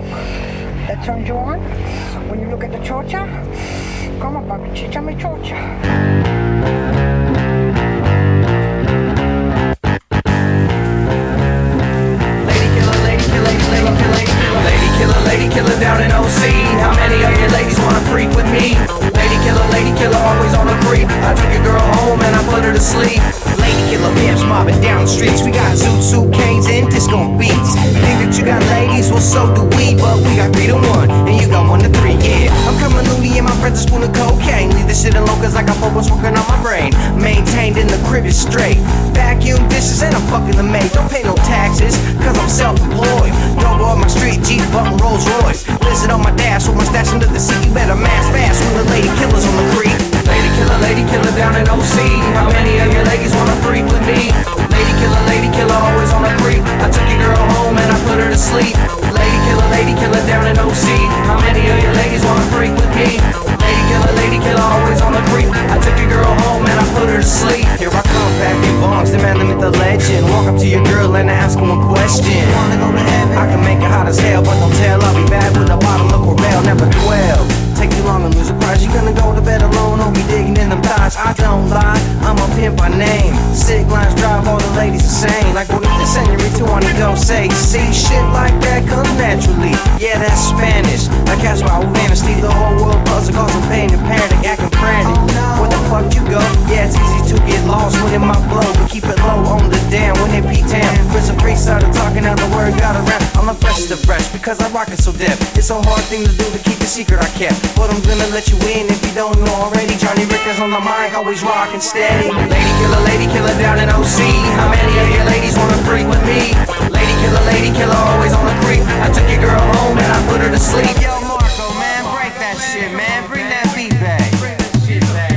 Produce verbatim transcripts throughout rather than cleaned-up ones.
smoke. That turns you on? When you look at the chocha? Come on, papi, chichame chocha. Lady killer down in O C. How many of you ladies wanna freak with me? Lady killer, lady killer, always on the creep. I took a girl home and I put her to sleep. Lady killer pimps mobbing down the streets. We got Zoot Suit canes and disco beats. Think that you got ladies? Well, so do we. But we got three to one and you got one to three. Yeah, I'm coming loony and my friends a spoon of cocaine. Leave this shit alone cause I got focus working on my brain. Maintained in the crib is straight. Vacuum dishes and I'm fucking the maid. Don't pay no taxes cause I'm self-employed. Don't go on my street Jeep button Rolls Royce. Listen on my dash with my stash under the seat. You better mask fast when the lady killer's on the creek. Lady killer, lady killer down in O C. How many of you ladies wanna freak with me? Lady killer, lady killer, always on the creep. I took your girl home and I put her to sleep. Lady killer, lady killer down in O C. How many of you ladies wanna freak with me? Lady killer, lady killer, always on the creep. I took your girl home and I put her to sleep. Here I come, back in bongs, the man, the myth, the legend. Walk up to your girl and ask her one question. Wanna go to heaven? I can make it hot as hell, but don't tell I'll be bad with a bottle of Corbel, never dwell. Take you long and lose a prize. You gonna go to bed alone, don't be digging in them thighs. I don't lie, I'm a pimp by name. Sick lines drive all the ladies insane. Like Bonita Senorita wanna go say, see shit like that comes naturally. Yeah, that's Spanish. Like that's why I vanish, leave the whole world puzzle, causing pain and panic, acting frantic. Where the fuck you go? Yeah, it's easy to get lost when in my flow, but keep it low on the damn when it P ten. Chris and Free started talking out the word, got around. I'm the freshest of fresh because I rock it so deaf. It's a hard thing to do to keep the secret I kept, but I'm gonna let you in if you don't know already. Johnny Rickers on the mic, always rockin' steady. Lady killer, lady killer down in O C. How many of you ladies wanna freak with me? Lady killer, lady killer, always on the creep. I took your girl home and I put her to sleep. Yo, Marco, man, break that shit, man. Bring that beat back. Bring that shit back.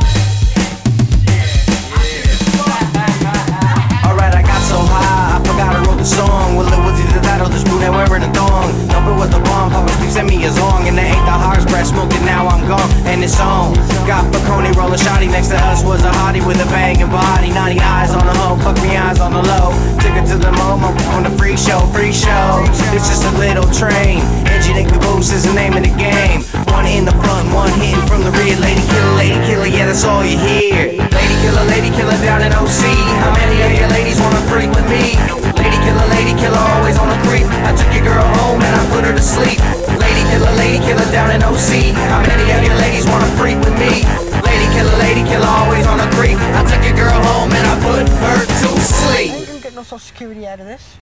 Alright, I got so high, I forgot I wrote the song. Well, it was either that or this blue that wearing a thong. Nope, it was the bomb. Papa Steve sent me a song, and they ate the hard breath, smoking. Now I'm gone, and it's on. Got Bacardi rolling shotty. Next to us was a hottie with a banging body. Naughty eyes on the hoe, fuck me eyes on the low. Took it to the MoMA on the free show, free show. It's just a little train. Engine and caboose is the name of the game. One in the front, one hitting from the rear. Lady killer, lady killer, yeah, that's all you hear. Lady killer, lady killer down in O C. How many of you ladies wanna freak with me? Lady killer, lady killer, always on the creep. I took your girl home and I put her to sleep. Lady killer, lady killer down in O C. How many of you ladies wanna freak with me? Lady killer, lady killer, always on the creep. I took your girl home and I put her to sleep. I ain't gonna get no social security out of this.